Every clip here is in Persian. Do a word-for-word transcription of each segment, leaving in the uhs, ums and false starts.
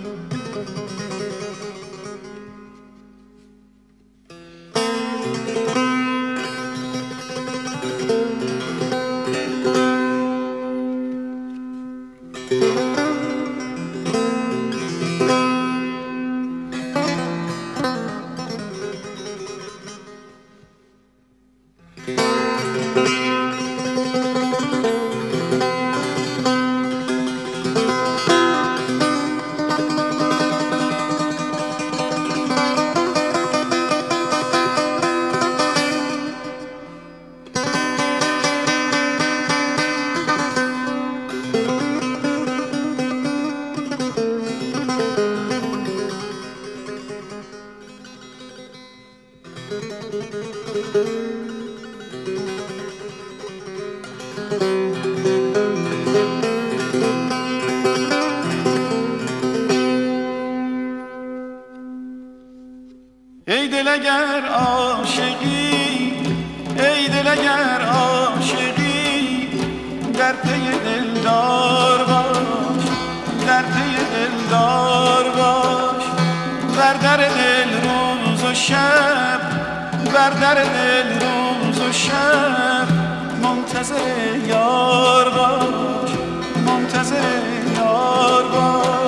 ای دل اگر عاشقی، ای دل اگر عاشقی، در پی دلدار باش، در پی دلدار باش. بر در دل روز و شب، بر در دل روز و شب، منتظر یار باش، منتظر یار باش.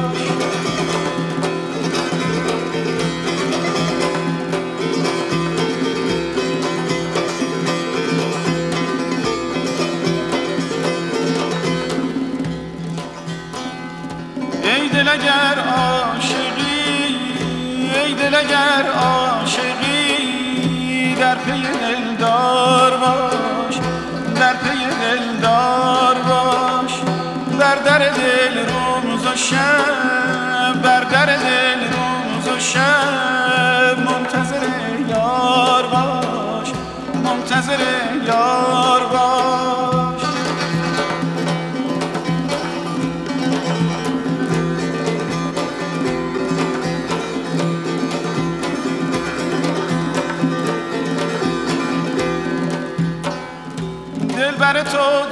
ای دل اگر عاشقی، ای دل اگر عاشقی، در پی دلدار باش، در پی دلدار باش. بر در دل روز و شب، بر در دل روز و شب، منتظر یار باش، منتظر یار باش. دل بر تو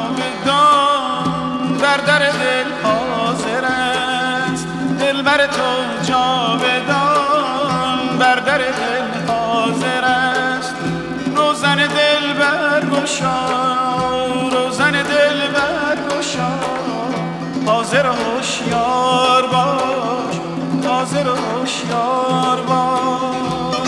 جاودان بر در دل حاضر است، دل بر تو جاودان بر در دل حاضر است. روزن دل برگشا، روزن دل برگشا، حاضر و هوشیار باش، حاضر و هوشیار باش.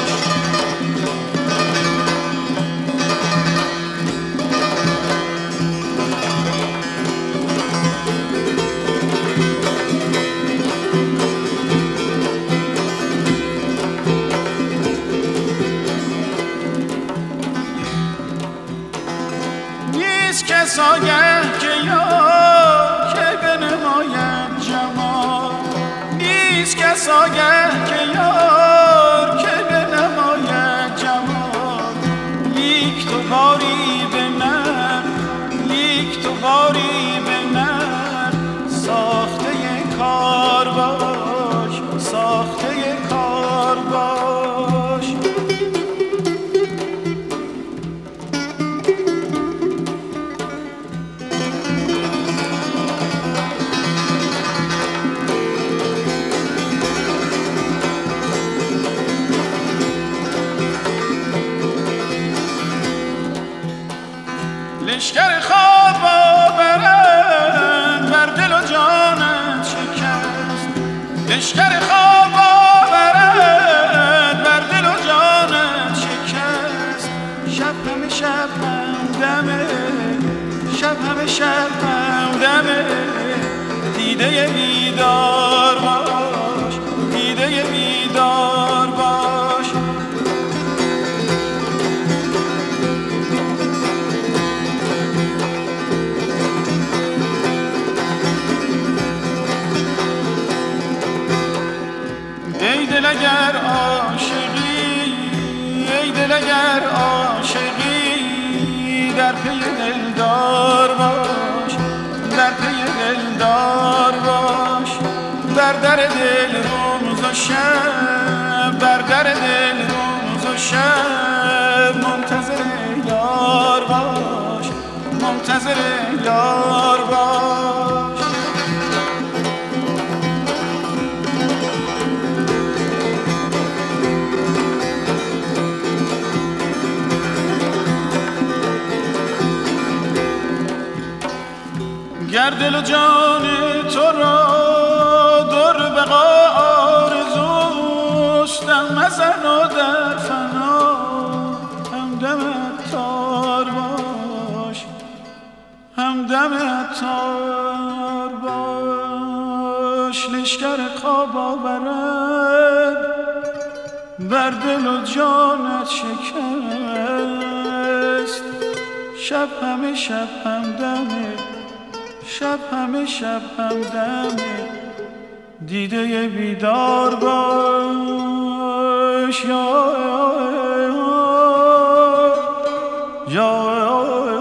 کس آگه که یار که بنماید جمال، نیست کس آگه که یار که بنماید جمال. لیک تو باری به نر، لیک تو باری به نر، ساخته کار باش، ساخته کار باش. لشکر خواب آورد بر دل و جانت شکست، لشکر خواب آورد بر دل و جانت شکست. شب همه شب همدمه، شب همه شب همدمه، دیده بیدار باش، دیده بیدار باش. ای دل اگر عاشقی، ای دل اگر عاشقی، در پی دلدار باش، در پی دلدار باش. بر در دل روز و شب، بر در دل روز و شب، منتظر یار باش، منتظر یار باش. گر دل و جان تو را در بقا آرزوست دم مزن و در فنا همدم عطار باش همدم عطار باش لشکر خواب آورد بر دل و جانت شکست شب همه شب همدمه شب همه شب همدمه دیده بیدار باش یا یا یا